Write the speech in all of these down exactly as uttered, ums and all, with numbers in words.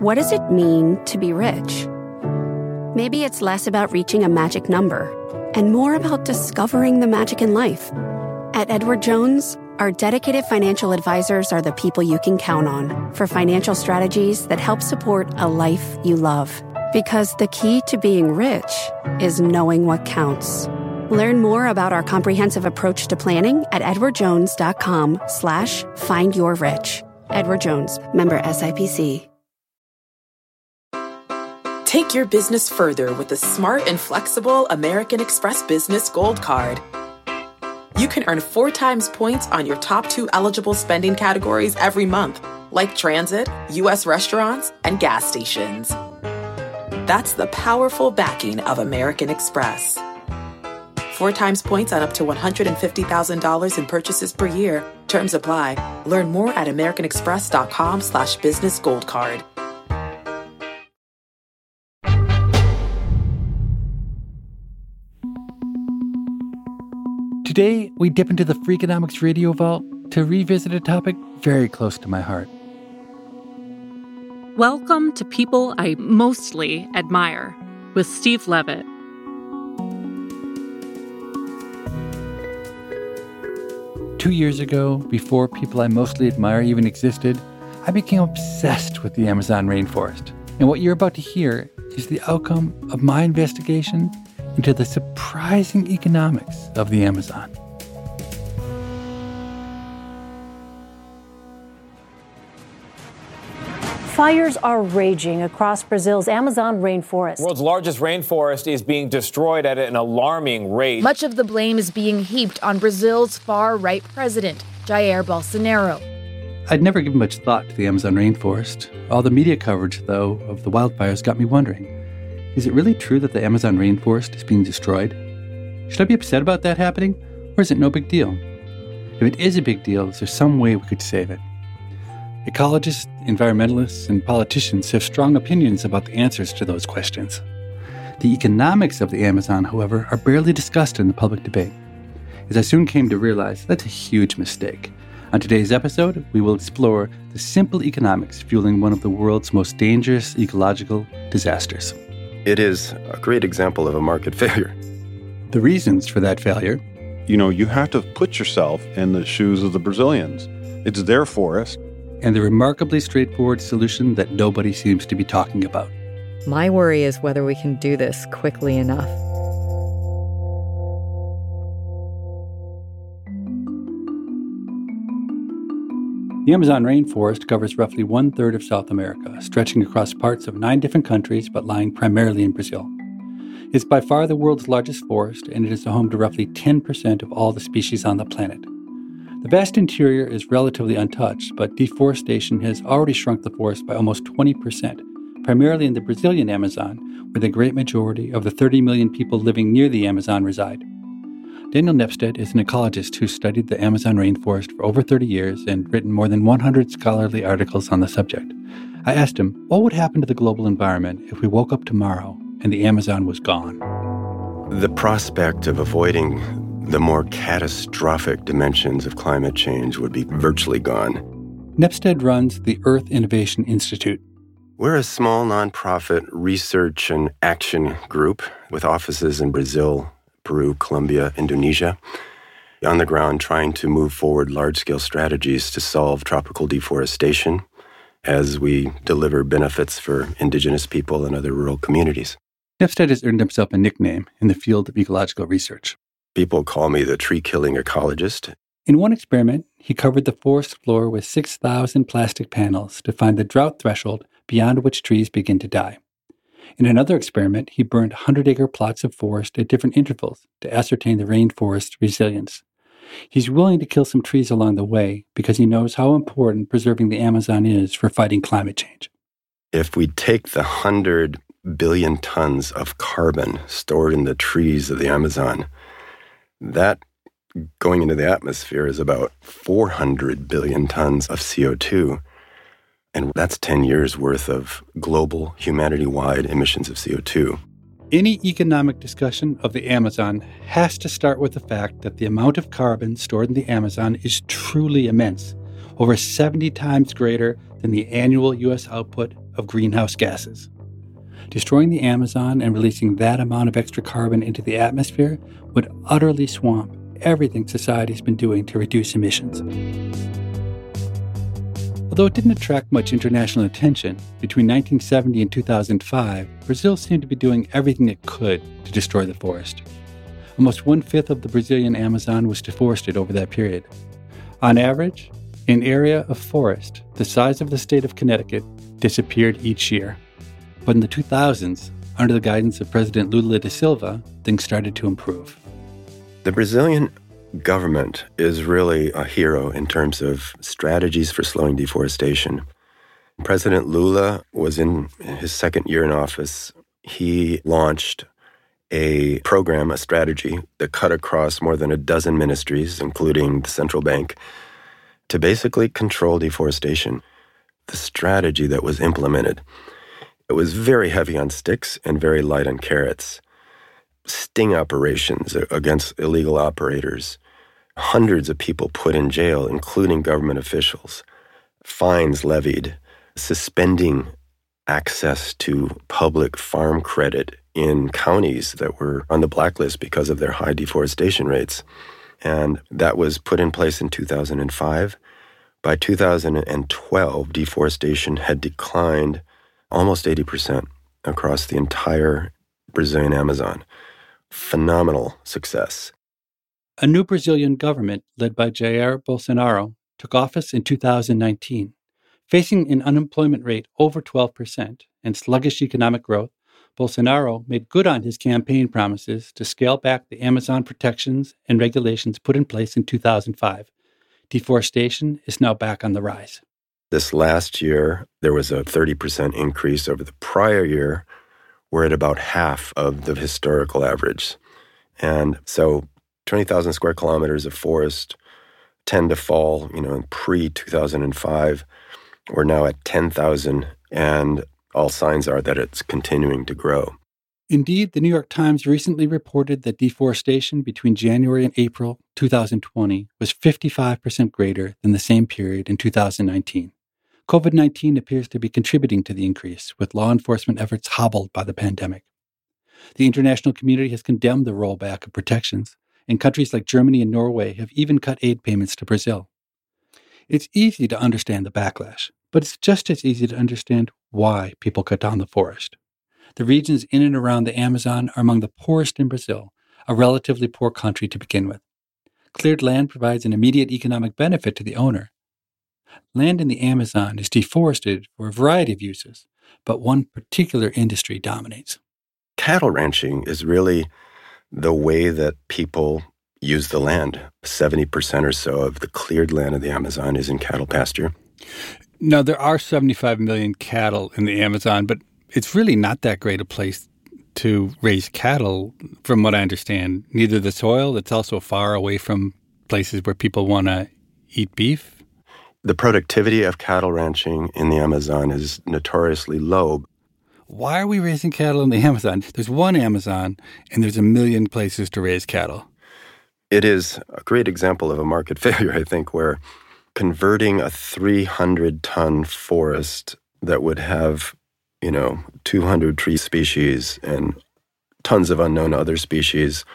what does it mean to be rich? Maybe it's less about reaching a magic number and more about discovering the magic in life. At Edward Jones, our dedicated financial advisors are the people you can count on for financial strategies that help support a life you love. Because the key to being rich is knowing what counts. Learn more about our comprehensive approach to planning at edwardjones.com slash find your rich. Edward Jones, member S I P C. Take your business further with the smart and flexible American Express Business Gold Card. You can earn four times points on your top two eligible spending categories every month, like transit, U S restaurants, and gas stations. That's the powerful backing of American Express. Four times points on up to one hundred fifty thousand dollars in purchases per year. Terms apply. Learn more at americanexpress.com slash business gold card. Today, we dip into the Freakonomics Radio Vault to revisit a topic very close to my heart. Welcome to People I Mostly Admire with Steve Levitt. Two years ago, before People I Mostly Admire even existed, I became obsessed with the Amazon rainforest. And what you're about to hear is the outcome of my investigation into the surprising economics of the Amazon. Fires are raging across Brazil's Amazon rainforest. The world's largest rainforest is being destroyed at an alarming rate. Much of the blame is being heaped on Brazil's far-right president, Jair Bolsonaro. I'd never given much thought to the Amazon rainforest. All the media coverage, though, of the wildfires got me wondering, is it really true that the Amazon rainforest is being destroyed? Should I be upset about that happening, or is it no big deal? If it is a big deal, is there some way we could save it? Ecologists, environmentalists, and politicians have strong opinions about the answers to those questions. The economics of the Amazon, however, are barely discussed in the public debate. As I soon came to realize, that's a huge mistake. On today's episode, we will explore the simple economics fueling one of the world's most dangerous ecological disasters. It is a great example of a market failure. The reasons for that failure. You know, you have to put yourself in the shoes of the Brazilians. It's their forest. And the remarkably straightforward solution that nobody seems to be talking about. My worry is whether we can do this quickly enough. The Amazon rainforest covers roughly one-third of South America, stretching across parts of nine different countries, but lying primarily in Brazil. It's by far the world's largest forest, and it is the home to roughly ten percent of all the species on the planet. The vast interior is relatively untouched, but deforestation has already shrunk the forest by almost twenty percent, primarily in the Brazilian Amazon, where the great majority of the thirty million people living near the Amazon reside. Daniel Nepstead is an ecologist who studied the Amazon rainforest for over thirty years and written more than one hundred scholarly articles on the subject. I asked him, what would happen to the global environment if we woke up tomorrow and the Amazon was gone? The prospect of avoiding the more catastrophic dimensions of climate change would be virtually gone. Nepstead runs the Earth Innovation Institute. We're a small nonprofit research and action group with offices in Brazil, Peru, Colombia, Indonesia, on the ground trying to move forward large-scale strategies to solve tropical deforestation as we deliver benefits for indigenous people and other rural communities. Nepstead has earned himself a nickname in the field of ecological research. People call me the tree-killing ecologist. In one experiment, he covered the forest floor with six thousand plastic panels to find the drought threshold beyond which trees begin to die. In another experiment, he burned hundred-acre plots of forest at different intervals to ascertain the rainforest's resilience. He's willing to kill some trees along the way because he knows how important preserving the Amazon is for fighting climate change. If we take the hundred billion tons of carbon stored in the trees of the Amazon, that going into the atmosphere is about four hundred billion tons of C O two. And that's ten years worth of global, humanity-wide emissions of C O two. Any economic discussion of the Amazon has to start with the fact that the amount of carbon stored in the Amazon is truly immense, over seventy times greater than the annual U S output of greenhouse gases. Destroying the Amazon and releasing that amount of extra carbon into the atmosphere would utterly swamp everything society's been doing to reduce emissions. Although it didn't attract much international attention, between nineteen seventy and two thousand five, Brazil seemed to be doing everything it could to destroy the forest. Almost one-fifth of the Brazilian Amazon was deforested over that period. On average, an area of forest the size of the state of Connecticut disappeared each year. But in the two thousands, under the guidance of President Lula da Silva, things started to improve. The Brazilian government is really a hero in terms of strategies for slowing deforestation. President Lula was in his second year in office. He launched a program, a strategy that cut across more than a dozen ministries, including the central bank, to basically control deforestation. The strategy that was implemented, it was very heavy on sticks and very light on carrots. Sting operations against illegal operators, hundreds of people put in jail, including government officials, fines levied, suspending access to public farm credit in counties that were on the blacklist because of their high deforestation rates. And that was put in place in two thousand five. By two thousand twelve, deforestation had declined almost eighty percent across the entire Brazilian Amazon. Phenomenal success. A new Brazilian government, led by Jair Bolsonaro, took office in two thousand nineteen. Facing an unemployment rate over twelve percent and sluggish economic growth, Bolsonaro made good on his campaign promises to scale back the Amazon protections and regulations put in place in two thousand five. Deforestation is now back on the rise. This last year, there was a thirty percent increase over the prior year. We're at about half of the historical average. And so twenty thousand square kilometers of forest tend to fall, you know, in pre-two thousand five. We're now at ten thousand, and all signs are that it's continuing to grow. Indeed, the New York Times recently reported that deforestation between January and April two thousand twenty was fifty-five percent greater than the same period in two thousand nineteen. COVID nineteen appears to be contributing to the increase, with law enforcement efforts hobbled by the pandemic. The international community has condemned the rollback of protections, and countries like Germany and Norway have even cut aid payments to Brazil. It's easy to understand the backlash, but it's just as easy to understand why people cut down the forest. The regions in and around the Amazon are among the poorest in Brazil, a relatively poor country to begin with. Cleared land provides an immediate economic benefit to the owner. Land in the Amazon is deforested for a variety of uses, but one particular industry dominates. Cattle ranching is really the way that people use the land. seventy percent or so of the cleared land of the Amazon is in cattle pasture. Now, there are seventy-five million cattle in the Amazon, but it's really not that great a place to raise cattle, from what I understand. Neither the soil, it's also far away from places where people want to eat beef. The productivity of cattle ranching in the Amazon is notoriously low. Why are we raising cattle in the Amazon? There's one Amazon, and there's a million places to raise cattle. It is a great example of a market failure, I think, where converting a three hundred ton forest that would have, you know, two hundred tree species and tons of unknown other species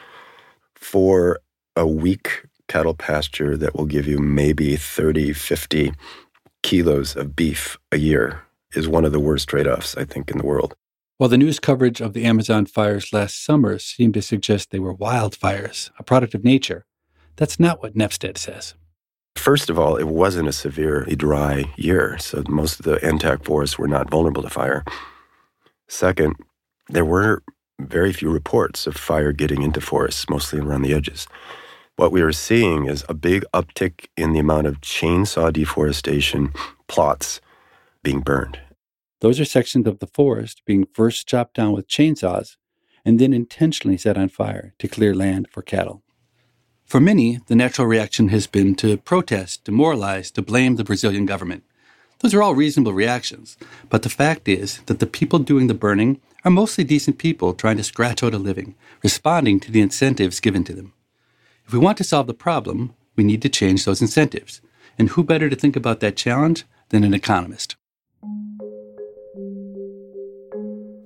for a weak cattle pasture that will give you maybe thirty, fifty kilos of beef a year is one of the worst trade-offs, I think, in the world. While the news coverage of the Amazon fires last summer seemed to suggest they were wildfires, a product of nature, that's not what Nefsted says. First of all, it wasn't a severely dry year, so most of the intact forests were not vulnerable to fire. Second, there were very few reports of fire getting into forests, mostly around the edges. What we are seeing is a big uptick in the amount of chainsaw deforestation plots being burned. Those are sections of the forest being first chopped down with chainsaws and then intentionally set on fire to clear land for cattle. For many, the natural reaction has been to protest, demoralize, to blame the Brazilian government. Those are all reasonable reactions, but the fact is that the people doing the burning are mostly decent people trying to scratch out a living, responding to the incentives given to them. If we want to solve the problem, we need to change those incentives. And who better to think about that challenge than an economist?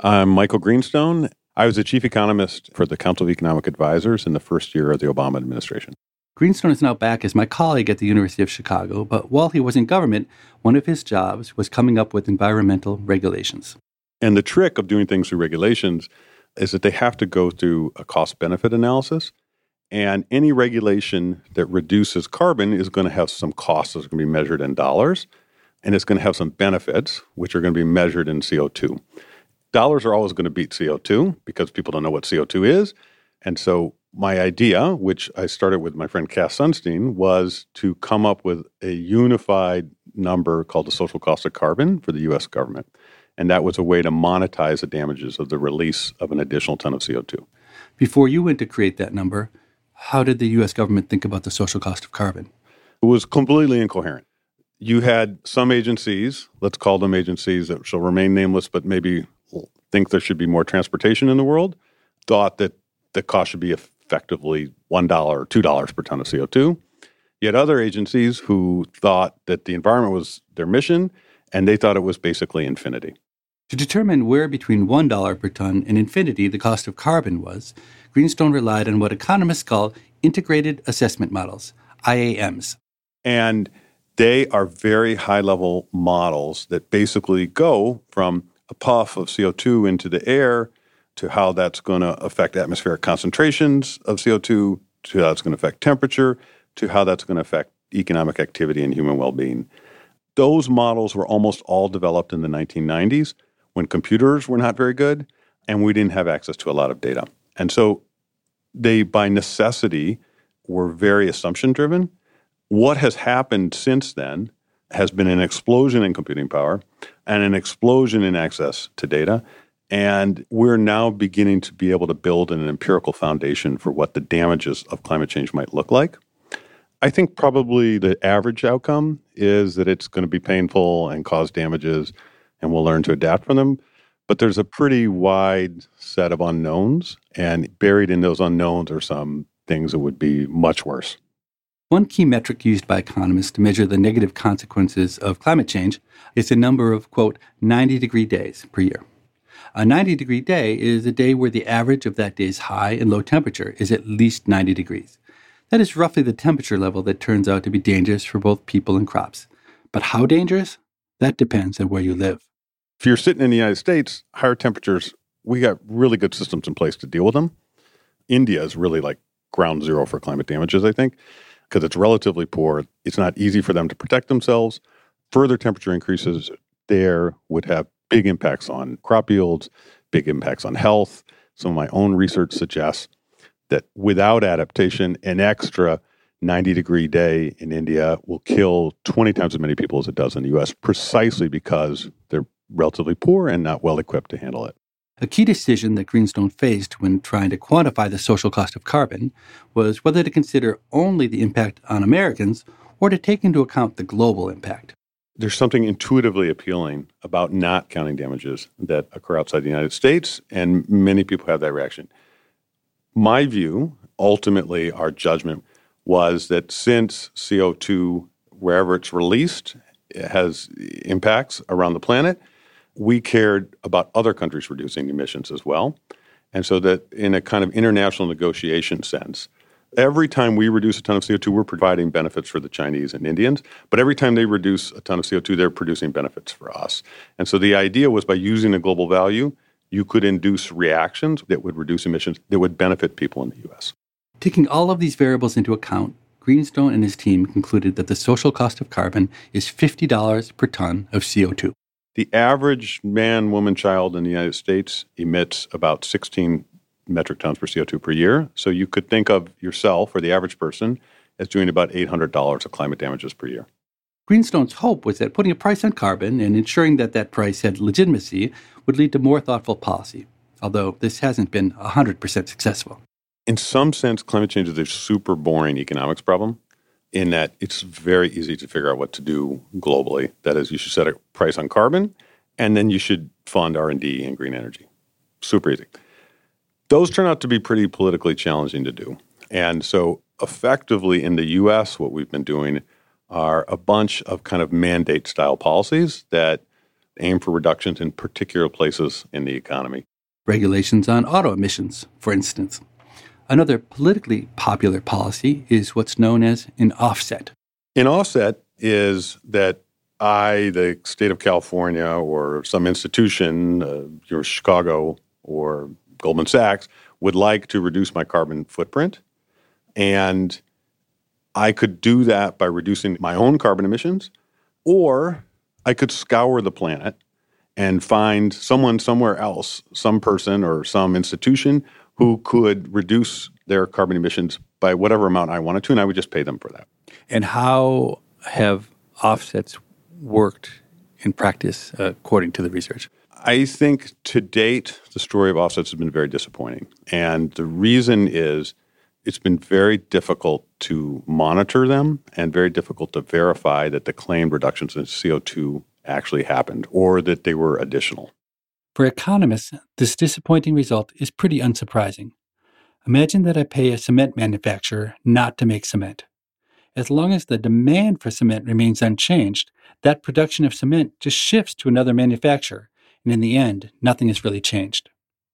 I'm Michael Greenstone. I was the chief economist for the Council of Economic Advisors in the first year of the Obama administration. Greenstone is now back as my colleague at the University of Chicago, but while he was in government, one of his jobs was coming up with environmental regulations. And the trick of doing things through regulations is that they have to go through a cost-benefit analysis. And any regulation that reduces carbon is going to have some costs that's going to be measured in dollars, and it's going to have some benefits, which are going to be measured in C O two. Dollars are always going to beat C O two because people don't know what C O two is. And so my idea, which I started with my friend Cass Sunstein, was to come up with a unified number called the social cost of carbon for the U S government. And that was a way to monetize the damages of the release of an additional ton of C O two. Before you went to create that number, how did the U S government think about the social cost of carbon? It was completely incoherent. You had some agencies, let's call them agencies that shall remain nameless, but maybe think there should be more transportation in the world, thought that the cost should be effectively one dollar or two dollars per ton of C O two. You had other agencies who thought that the environment was their mission, and they thought it was basically infinity. To determine where between one dollar per ton and infinity the cost of carbon was, Greenstone relied on what economists call integrated assessment models, I A Ms. And they are very high-level models that basically go from a puff of C O two into the air to how that's going to affect atmospheric concentrations of C O two, to how it's going to affect temperature, to how that's going to affect economic activity and human well-being. Those models were almost all developed in the nineteen nineties when computers were not very good and we didn't have access to a lot of data. And so they, by necessity, were very assumption-driven. What has happened since then has been an explosion in computing power and an explosion in access to data. And we're now beginning to be able to build an empirical foundation for what the damages of climate change might look like. I think probably the average outcome is that it's going to be painful and cause damages, and we'll learn to adapt from them. But there's a pretty wide set of unknowns, and buried in those unknowns are some things that would be much worse. One key metric used by economists to measure the negative consequences of climate change is the number of, quote, ninety-degree days per year. A ninety-degree day is a day where the average of that day's high and low temperature is at least ninety degrees. That is roughly the temperature level that turns out to be dangerous for both people and crops. But how dangerous? That depends on where you live. If you're sitting in the United States, higher temperatures, we got really good systems in place to deal with them. India is really like ground zero for climate damages, I think, because it's relatively poor. It's not easy for them to protect themselves. Further temperature increases there would have big impacts on crop yields, big impacts on health. Some of my own research suggests that without adaptation, an extra ninety-degree day in India will kill twenty times as many people as it does in the U S, precisely because they're relatively poor and not well equipped to handle it. A key decision that Greenstone faced when trying to quantify the social cost of carbon was whether to consider only the impact on Americans or to take into account the global impact. There's something intuitively appealing about not counting damages that occur outside the United States, and many people have that reaction. My view, ultimately our judgment, was that since C O two, wherever it's released, it has impacts around the planet, we cared about other countries reducing emissions as well. And so that in a kind of international negotiation sense, every time we reduce a ton of C O two, we're providing benefits for the Chinese and Indians. But every time they reduce a ton of C O two, they're producing benefits for us. And so the idea was by using a global value, you could induce reactions that would reduce emissions that would benefit people in the U S. Taking all of these variables into account, Greenstone and his team concluded that the social cost of carbon is fifty dollars per ton of C O two. The average man, woman, child in the United States emits about sixteen metric tons per C O two per year. So you could think of yourself or the average person as doing about eight hundred dollars of climate damages per year. Greenstone's hope was that putting a price on carbon and ensuring that that price had legitimacy would lead to more thoughtful policy, although this hasn't been one hundred percent successful. In some sense, climate change is a super boring economics problem in that it's very easy to figure out what to do globally. That is, you should set a price on carbon, and then you should fund R and D in green energy. Super easy. Those turn out to be pretty politically challenging to do. And so effectively in the U S, what we've been doing are a bunch of kind of mandate-style policies that aim for reductions in particular places in the economy. Regulations on auto emissions, for instance. Another politically popular policy is what's known as an offset. An offset is that I, the state of California, or some institution, uh, your Chicago or Goldman Sachs, would like to reduce my carbon footprint. And I could do that by reducing my own carbon emissions, or I could scour the planet and find someone somewhere else, some person or some institution who could reduce their carbon emissions by whatever amount I wanted to, and I would just pay them for that. And how have offsets worked in practice, uh, according to the research? I think to date, the story of offsets has been very disappointing. And the reason is it's been very difficult to monitor them and very difficult to verify that the claimed reductions in C O two actually happened or that they were additional. For economists, this disappointing result is pretty unsurprising. Imagine that I pay a cement manufacturer not to make cement. As long as the demand for cement remains unchanged, that production of cement just shifts to another manufacturer, and in the end, nothing has really changed.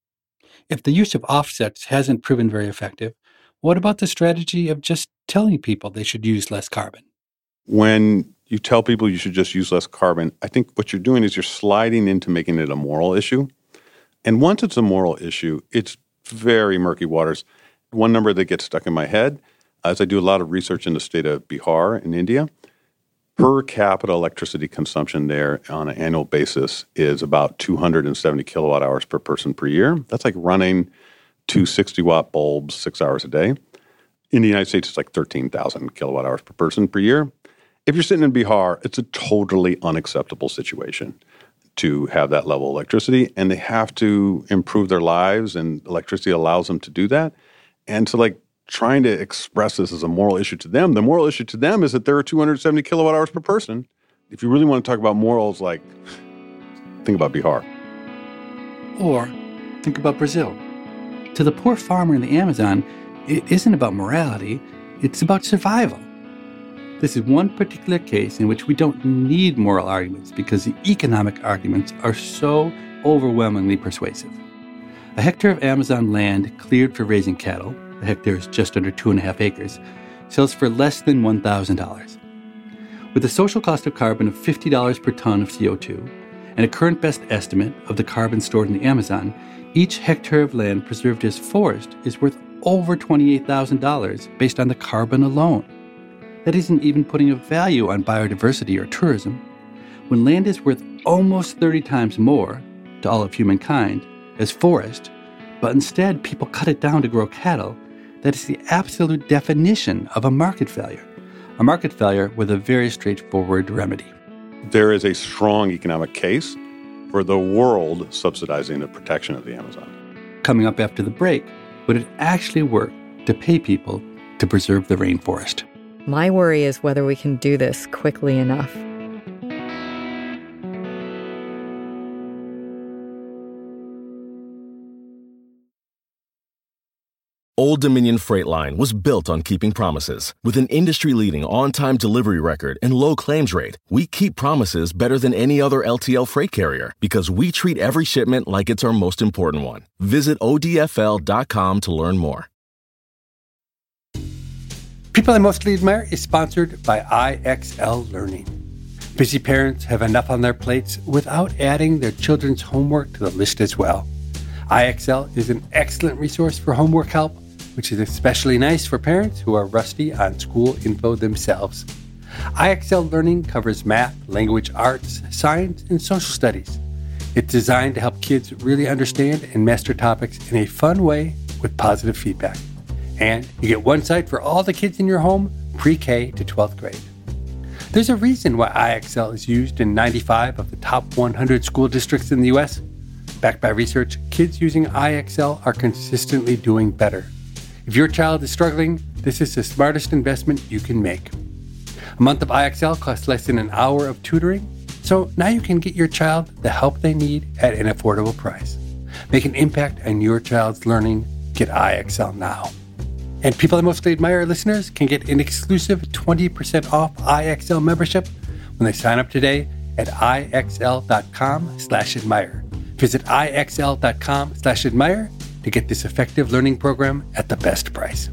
If the use of offsets hasn't proven very effective, what about the strategy of just telling people they should use less carbon? When you tell people you should just use less carbon, I think what you're doing is you're sliding into making it a moral issue. And once it's a moral issue, it's very murky waters. One number that gets stuck in my head, as I do a lot of research in the state of Bihar in India, per capita electricity consumption there on an annual basis is about two hundred seventy kilowatt hours per person per year. That's like running two sixty-watt bulbs six hours a day. In the United States, it's like thirteen thousand kilowatt hours per person per year. If you're sitting in Bihar, it's a totally unacceptable situation to have that level of electricity, and they have to improve their lives, and electricity allows them to do that. And so, like, trying to express this as a moral issue to them, the moral issue to them is that there are two hundred seventy kilowatt hours per person. If you really want to talk about morals, like, think about Bihar. Or think about Brazil. To the poor farmer in the Amazon, it isn't about morality, it's about survival. This is one particular case in which we don't need moral arguments because the economic arguments are so overwhelmingly persuasive. A hectare of Amazon land cleared for raising cattle, a hectare is just under two and a half acres, sells for less than one thousand dollars. With a social cost of carbon of fifty dollars per ton of C O two and a current best estimate of the carbon stored in the Amazon, each hectare of land preserved as forest is worth over twenty-eight thousand dollars based on the carbon alone. That isn't even putting a value on biodiversity or tourism. When land is worth almost thirty times more to all of humankind as forest, but instead people cut it down to grow cattle, that is the absolute definition of a market failure. A market failure with a very straightforward remedy. There is a strong economic case for the world subsidizing the protection of the Amazon. Coming up after the break, would it actually work to pay people to preserve the rainforest? My worry is whether we can do this quickly enough. Old Dominion Freight Line was built on keeping promises. With an industry-leading on-time delivery record and low claims rate, we keep promises better than any other L T L freight carrier because we treat every shipment like it's our most important one. Visit O D F L dot com to learn more. People I Mostly Admire is sponsored by I X L Learning. Busy parents have enough on their plates without adding their children's homework to the list as well. I X L is an excellent resource for homework help, which is especially nice for parents who are rusty on school info themselves. I X L Learning covers math, language arts, science, and social studies. It's designed to help kids really understand and master topics in a fun way with positive feedback. And you get one site for all the kids in your home, pre-K to twelfth grade. There's a reason why I X L is used in ninety-five of the top one hundred school districts in the U S. Backed by research, kids using I X L are consistently doing better. If your child is struggling, this is the smartest investment you can make. A month of I X L costs less than an hour of tutoring, so now you can get your child the help they need at an affordable price. Make an impact on your child's learning. Get I X L now. And People I Mostly Admire listeners can get an exclusive twenty percent off I X L membership when they sign up today at ixl.com slash admire. Visit ixl.com slash admire to get this effective learning program at the best price.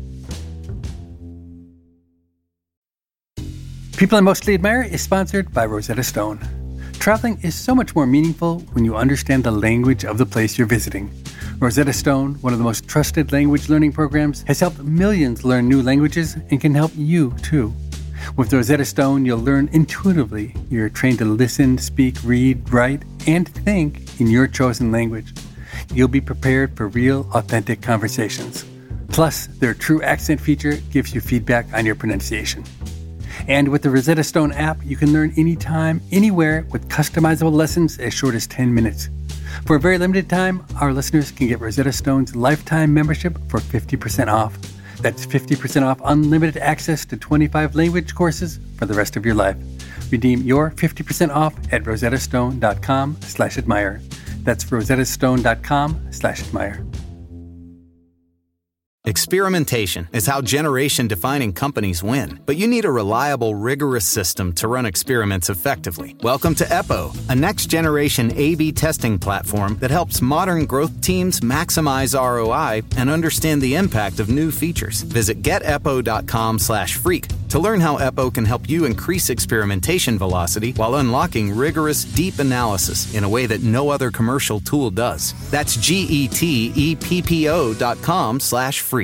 People I Mostly Admire is sponsored by Rosetta Stone. Traveling is so much more meaningful when you understand the language of the place you're visiting. Rosetta Stone, one of the most trusted language learning programs, has helped millions learn new languages and can help you too. With Rosetta Stone, you'll learn intuitively. You're trained to listen, speak, read, write, and think in your chosen language. You'll be prepared for real, authentic conversations. Plus, their True Accent feature gives you feedback on your pronunciation. And with the Rosetta Stone app, you can learn anytime, anywhere with customizable lessons as short as ten minutes. For a very limited time, our listeners can get Rosetta Stone's lifetime membership for fifty percent off. That's fifty percent off unlimited access to twenty-five language courses for the rest of your life. Redeem your fifty percent off at rosettastone.com slash admire. That's rosettastone.com slash admire. Experimentation is how generation-defining companies win. But you need a reliable, rigorous system to run experiments effectively. Welcome to Eppo, a next-generation A B testing platform that helps modern growth teams maximize R O I and understand the impact of new features. Visit geteppo.com slash freak to learn how Eppo can help you increase experimentation velocity while unlocking rigorous, deep analysis in a way that no other commercial tool does. That's G-E-T-E-P-P-O dot com slash freak.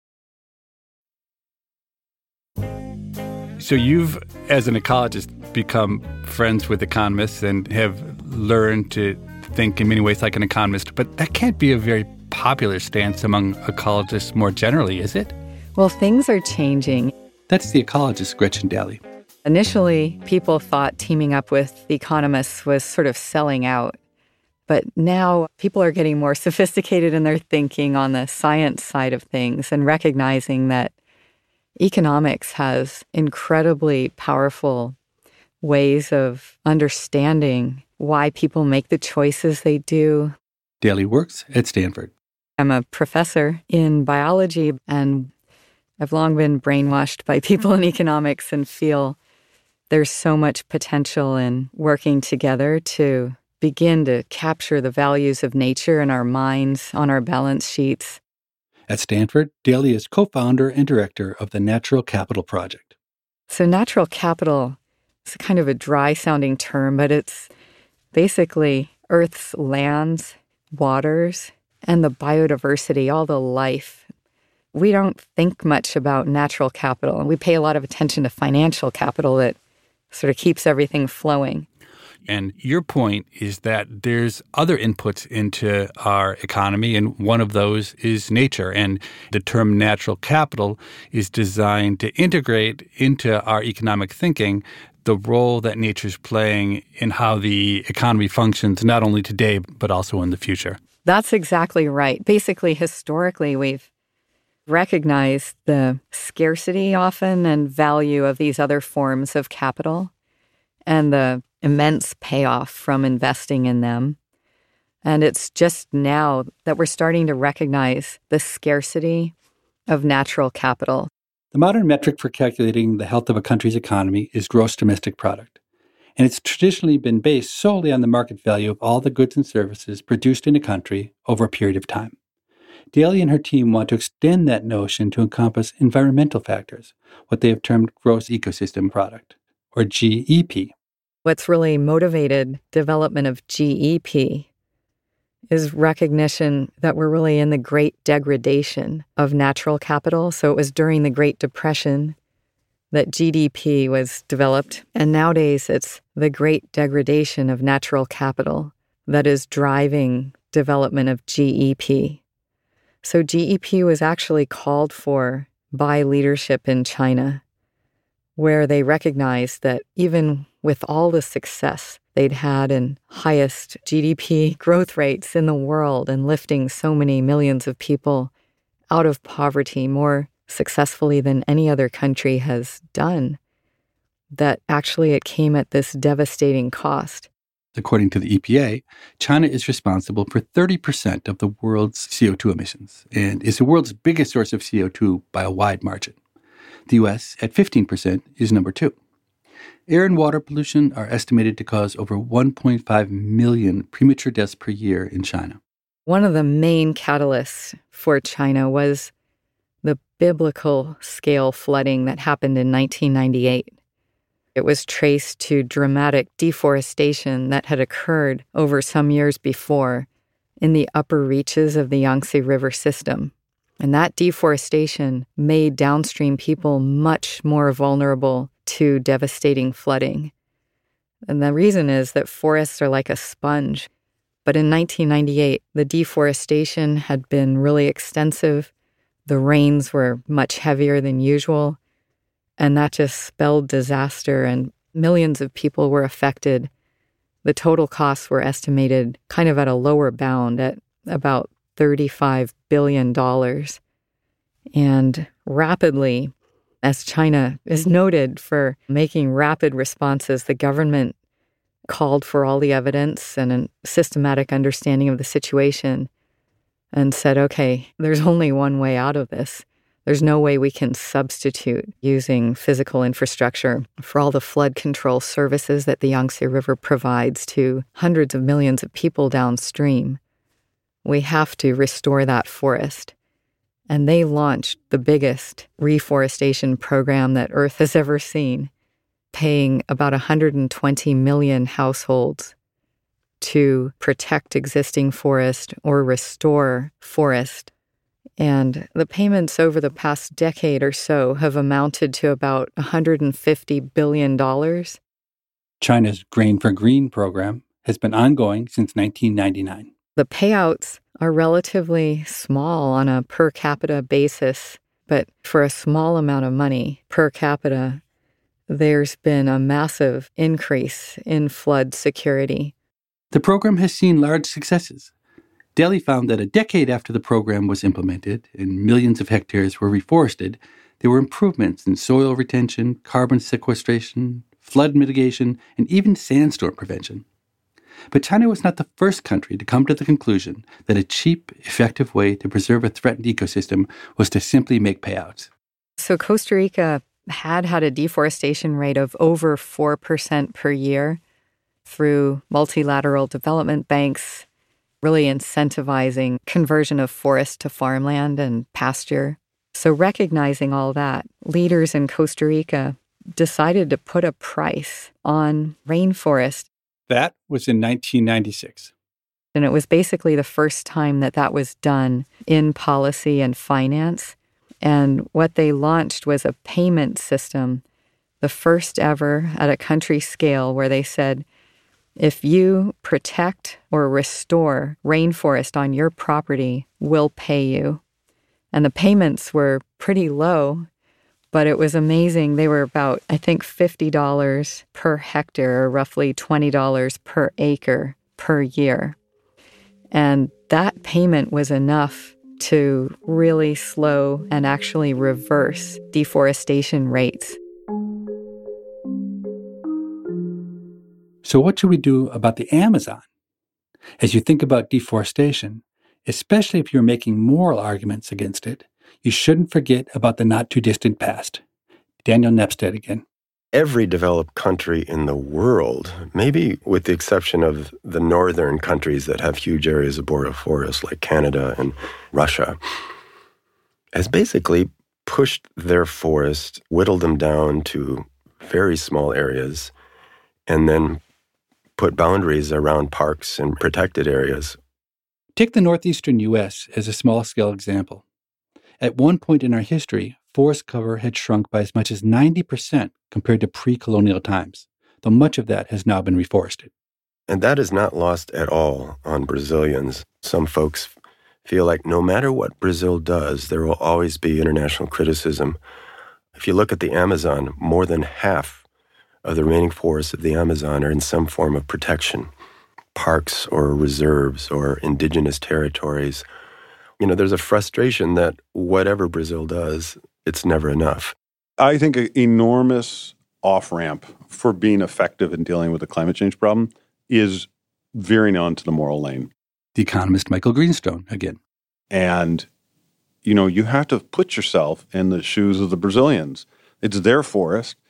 So you've, as an ecologist, become friends with economists and have learned to think in many ways like an economist, but that can't be a very popular stance among ecologists more generally, is it? Well, things are changing. That's the ecologist, Gretchen Daly. Initially, people thought teaming up with economists was sort of selling out. But now people are getting more sophisticated in their thinking on the science side of things and recognizing that economics has incredibly powerful ways of understanding why people make the choices they do. Daly works at Stanford. I'm a professor in biology, and I've long been brainwashed by people in economics and feel there's so much potential in working together to begin to capture the values of nature in our minds, on our balance sheets. At Stanford, Daly is co-founder and director of the Natural Capital Project. So natural capital is kind of a dry-sounding term, but it's basically Earth's lands, waters, and the biodiversity, all the life. We don't think much about natural capital, and we pay a lot of attention to financial capital that sort of keeps everything flowing. And your point is that there's other inputs into our economy, and one of those is nature. And the term natural capital is designed to integrate into our economic thinking the role that nature's playing in how the economy functions, not only today, but also in the future. That's exactly right. Basically, historically, we've recognized the scarcity often and value of these other forms of capital and the immense payoff from investing in them. And it's just now that we're starting to recognize the scarcity of natural capital. The modern metric for calculating the health of a country's economy is gross domestic product. And it's traditionally been based solely on the market value of all the goods and services produced in a country over a period of time. Daly and her team want to extend that notion to encompass environmental factors, what they have termed gross ecosystem product, or G E P. What's really motivated development of G E P is recognition that we're really in the great degradation of natural capital. So it was during the Great Depression that G D P was developed. And nowadays it's the great degradation of natural capital that is driving development of G E P. So G E P was actually called for by leadership in China, where they recognized that even with all the success they'd had in highest G D P growth rates in the world and lifting so many millions of people out of poverty more successfully than any other country has done, that actually it came at this devastating cost. According to the E P A, China is responsible for thirty percent of the world's C O two emissions and is the world's biggest source of C O two by a wide margin. The U S, at fifteen percent, is number two. Air and water pollution are estimated to cause over one point five million premature deaths per year in China. One of the main catalysts for China was the biblical scale flooding that happened in nineteen ninety-eight. It was traced to dramatic deforestation that had occurred over some years before in the upper reaches of the Yangtze River system. And that deforestation made downstream people much more vulnerable to devastating flooding. And the reason is that forests are like a sponge. But in nineteen ninety-eight, the deforestation had been really extensive. The rains were much heavier than usual. And that just spelled disaster, and millions of people were affected. The total costs were estimated kind of at a lower bound at about thirty-five billion dollars. And rapidly, as China is noted for making rapid responses, the government called for all the evidence and a systematic understanding of the situation and said, okay, there's only one way out of this. There's no way we can substitute using physical infrastructure for all the flood control services that the Yangtze River provides to hundreds of millions of people downstream. We have to restore that forest. And they launched the biggest reforestation program that Earth has ever seen, paying about one hundred twenty million households to protect existing forest or restore forest. And the payments over the past decade or so have amounted to about one hundred fifty billion dollars. China's Grain for Green program has been ongoing since nineteen ninety-nine. The payouts are relatively small on a per capita basis, but for a small amount of money per capita, there's been a massive increase in flood security. The program has seen large successes. Delhi found that a decade after the program was implemented and millions of hectares were reforested, there were improvements in soil retention, carbon sequestration, flood mitigation, and even sandstorm prevention. But China was not the first country to come to the conclusion that a cheap, effective way to preserve a threatened ecosystem was to simply make payouts. So Costa Rica had had a deforestation rate of over four percent per year through multilateral development banks, really incentivizing conversion of forest to farmland and pasture. So recognizing all that, leaders in Costa Rica decided to put a price on rainforest. That was in nineteen ninety-six. And it was basically the first time that that was done in policy and finance. And what they launched was a payment system, the first ever at a country scale, where they said, if you protect or restore rainforest on your property, we'll pay you. And the payments were pretty low, but it was amazing. They were about, I think, fifty dollars per hectare, or roughly twenty dollars per acre per year. And that payment was enough to really slow and actually reverse deforestation rates. So what should we do about the Amazon? As you think about deforestation, especially if you're making moral arguments against it, you shouldn't forget about the not-too-distant past. Daniel Nepstead again. Every developed country in the world, maybe with the exception of the northern countries that have huge areas of boreal forest like Canada and Russia, has basically pushed their forests, whittled them down to very small areas, and then put boundaries around parks and protected areas. Take the northeastern U S as a small-scale example. At one point in our history, forest cover had shrunk by as much as ninety percent compared to pre-colonial times, though much of that has now been reforested. And that is not lost at all on Brazilians. Some folks feel like no matter what Brazil does, there will always be international criticism. If you look at the Amazon, more than half of the remaining forests of the Amazon are in some form of protection, parks or reserves or indigenous territories. You know, there's a frustration that whatever Brazil does, it's never enough. I think an enormous off-ramp for being effective in dealing with the climate change problem is veering onto the moral lane. The economist Michael Greenstone again. And, you know, you have to put yourself in the shoes of the Brazilians. It's their forest.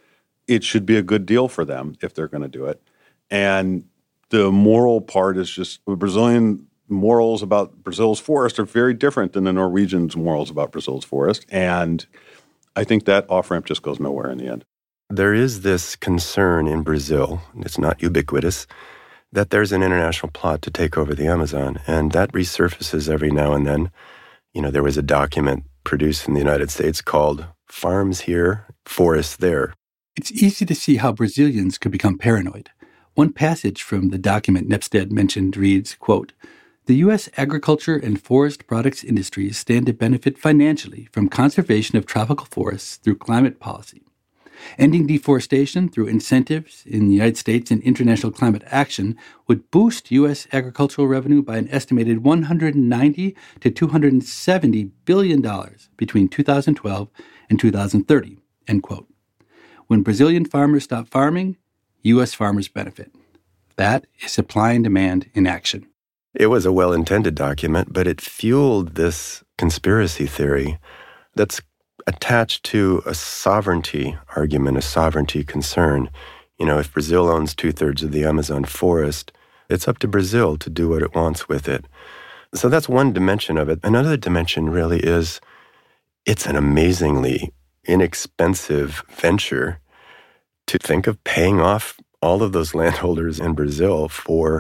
it should be a good deal for them if they're going to do it. And the moral part is just the Brazilian morals about Brazil's forest are very different than the Norwegians' morals about Brazil's forest. And I think that off-ramp just goes nowhere in the end. There is this concern in Brazil, it's not ubiquitous, that there's an international plot to take over the Amazon, and that resurfaces every now and then. You know, there was a document produced in the United States called Farms Here, Forests There. It's easy to see how Brazilians could become paranoid. One passage from the document Nepstead mentioned reads, quote, "The U S agriculture and forest products industries stand to benefit financially from conservation of tropical forests through climate policy. Ending deforestation through incentives in the United States and international climate action would boost U S agricultural revenue by an estimated one hundred ninety to two hundred seventy billion dollars between two thousand twelve and two thousand thirty, end quote. When Brazilian farmers stop farming, U S farmers benefit. That is supply and demand in action." It was a well-intended document, but it fueled this conspiracy theory that's attached to a sovereignty argument, a sovereignty concern. You know, if Brazil owns two-thirds of the Amazon forest, it's up to Brazil to do what it wants with it. So that's one dimension of it. Another dimension really is it's an amazingly inexpensive venture to think of paying off all of those landholders in Brazil for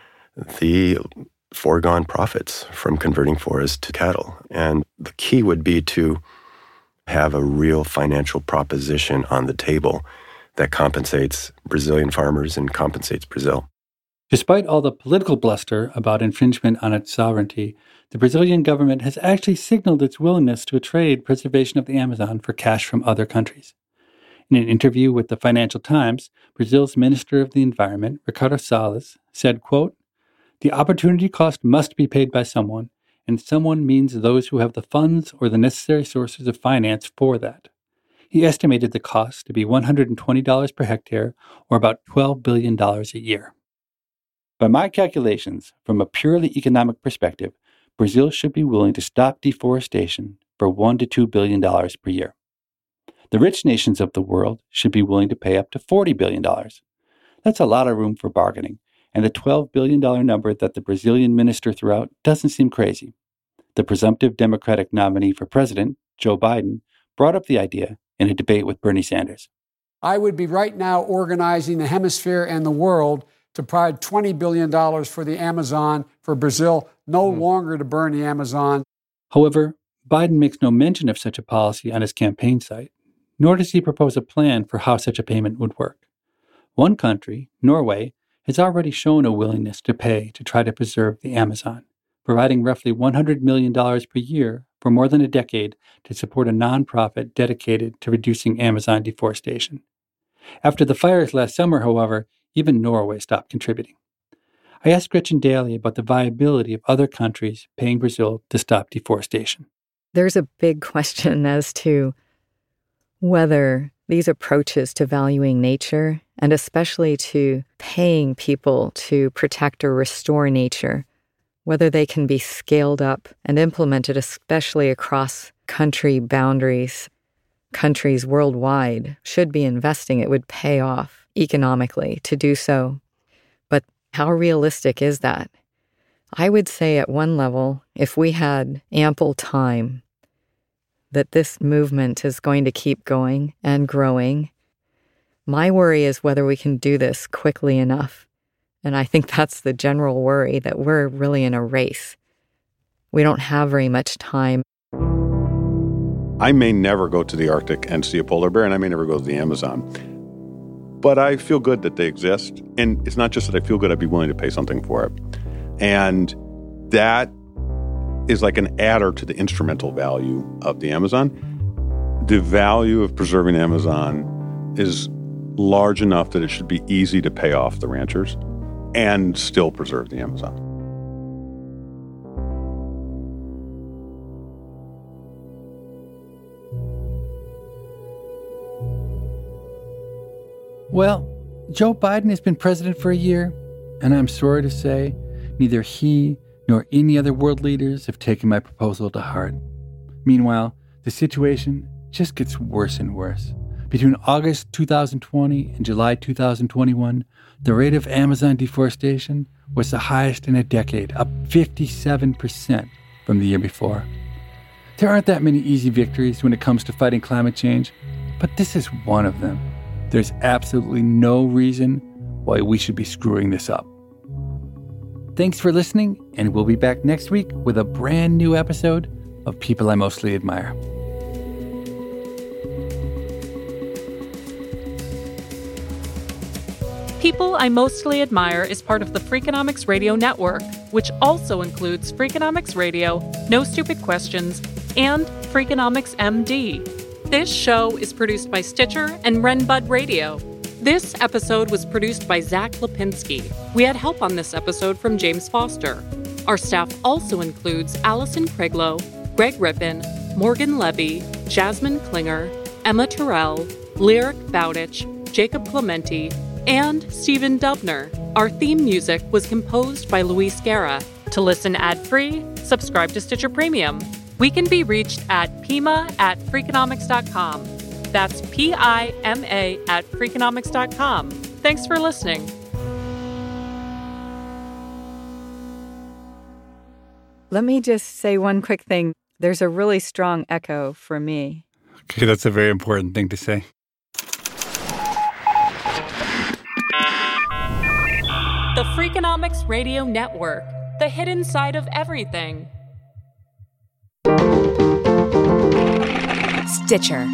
the foregone profits from converting forests to cattle. And the key would be to have a real financial proposition on the table that compensates Brazilian farmers and compensates Brazil. Despite all the political bluster about infringement on its sovereignty, the Brazilian government has actually signaled its willingness to trade preservation of the Amazon for cash from other countries. In an interview with the Financial Times, Brazil's Minister of the Environment, Ricardo Salles, said, quote, "The opportunity cost must be paid by someone, and someone means those who have the funds or the necessary sources of finance for that." He estimated the cost to be one hundred twenty dollars per hectare, or about twelve billion dollars a year. By my calculations, from a purely economic perspective, Brazil should be willing to stop deforestation for one to two billion dollars per year. The rich nations of the world should be willing to pay up to forty billion dollars. That's a lot of room for bargaining, and the twelve billion dollars number that the Brazilian minister threw out doesn't seem crazy. The presumptive Democratic nominee for president, Joe Biden, brought up the idea in a debate with Bernie Sanders. "I would be right now organizing the hemisphere and the world to provide twenty billion dollars for the Amazon, for Brazil no mm. longer to burn the Amazon." However, Biden makes no mention of such a policy on his campaign site, nor does he propose a plan for how such a payment would work. One country, Norway, has already shown a willingness to pay to try to preserve the Amazon, providing roughly one hundred million dollars per year for more than a decade to support a nonprofit dedicated to reducing Amazon deforestation. After the fires last summer, however, even Norway stopped contributing. I asked Gretchen Daly about the viability of other countries paying Brazil to stop deforestation. There's a big question as to whether these approaches to valuing nature, and especially to paying people to protect or restore nature, whether they can be scaled up and implemented, especially across country boundaries. Countries worldwide should be investing. It would pay off economically to do so. But how realistic is that? I would say at one level, if we had ample time, that this movement is going to keep going and growing. My worry is whether we can do this quickly enough. And I think that's the general worry, that we're really in a race. We don't have very much time. I may never go to the Arctic and see a polar bear, and I may never go to the Amazon. But I feel good that they exist. And it's not just that I feel good, I'd be willing to pay something for it. And that is like an adder to the instrumental value of the Amazon. The value of preserving the Amazon is large enough that it should be easy to pay off the ranchers and still preserve the Amazon. Well, Joe Biden has been president for a year, and I'm sorry to say, neither he nor any other world leaders have taken my proposal to heart. Meanwhile, the situation just gets worse and worse. Between August two thousand twenty and July two thousand twenty-one, the rate of Amazon deforestation was the highest in a decade, up fifty-seven percent from the year before. There aren't that many easy victories when it comes to fighting climate change, but this is one of them. There's absolutely no reason why we should be screwing this up. Thanks for listening, and we'll be back next week with a brand new episode of People I Mostly Admire. People I Mostly Admire is part of the Freakonomics Radio Network, which also includes Freakonomics Radio, No Stupid Questions, and Freakonomics M D. This show is produced by Stitcher and Renbud Radio. This episode was produced by Zach Lipinski. We had help on this episode from James Foster. Our staff also includes Allison Craiglow, Greg Rippin, Morgan Levy, Jasmine Klinger, Emma Terrell, Lyric Bowditch, Jacob Clementi, and Stephen Dubner. Our theme music was composed by Luis Guerra. To listen ad-free, subscribe to Stitcher Premium. We can be reached at pima at freakonomics dot com. That's P I M A at freakonomics dot com. Thanks for listening. Let me just say one quick thing. There's a really strong echo for me. Okay, that's a very important thing to say. The Freakonomics Radio Network, the hidden side of everything. Stitcher.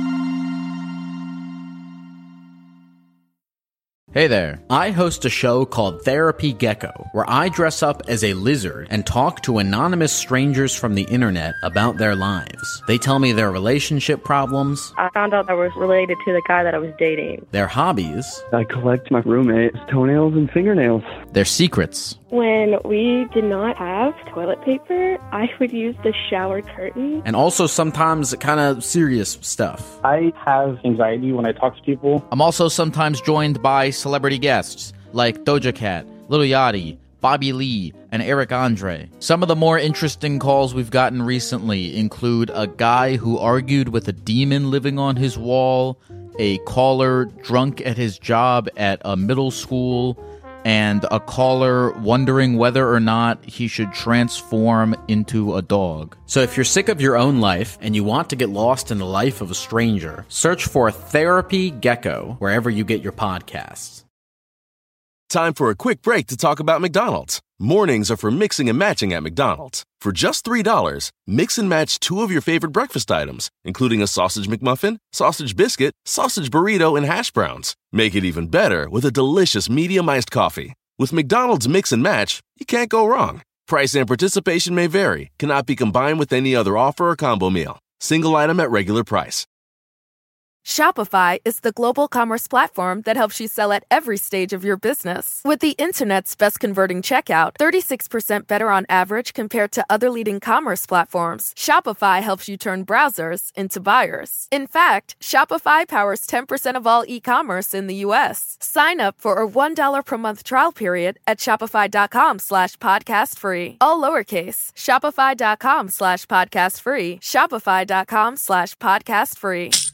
Hey there. I host a show called Therapy Gecko, where I dress up as a lizard and talk to anonymous strangers from the internet about their lives. They tell me their relationship problems. I found out I was related to the guy that I was dating. Their hobbies. I collect my roommate's toenails and fingernails. Their secrets. When we did not have toilet paper, I would use the shower curtain. And also sometimes kind of serious stuff. I have anxiety when I talk to people. I'm also sometimes joined by celebrity guests like Doja Cat, Lil Yachty, Bobby Lee, and Eric Andre. Some of the more interesting calls we've gotten recently include a guy who argued with a demon living on his wall, a caller drunk at his job at a middle school, and a caller wondering whether or not he should transform into a dog. So if you're sick of your own life and you want to get lost in the life of a stranger, search for Therapy Gecko wherever you get your podcasts. Time for a quick break to talk about McDonald's. Mornings are for mixing and matching at McDonald's. For just three dollars, mix and match two of your favorite breakfast items, including a sausage McMuffin, sausage biscuit, sausage burrito, and hash browns. Make it even better with a delicious medium iced coffee. With McDonald's Mix and Match, you can't go wrong. Price and participation may vary, cannot be combined with any other offer or combo meal. Single item at regular price. Shopify is the global commerce platform that helps you sell at every stage of your business. With the internet's best converting checkout, thirty-six percent better on average compared to other leading commerce platforms, Shopify helps you turn browsers into buyers. In fact, Shopify powers ten percent of all e-commerce in the U S. Sign up for a one dollar per month trial period at shopify.com slash podcast free. All lowercase, shopify.com slash podcast free, shopify.com slash podcast free.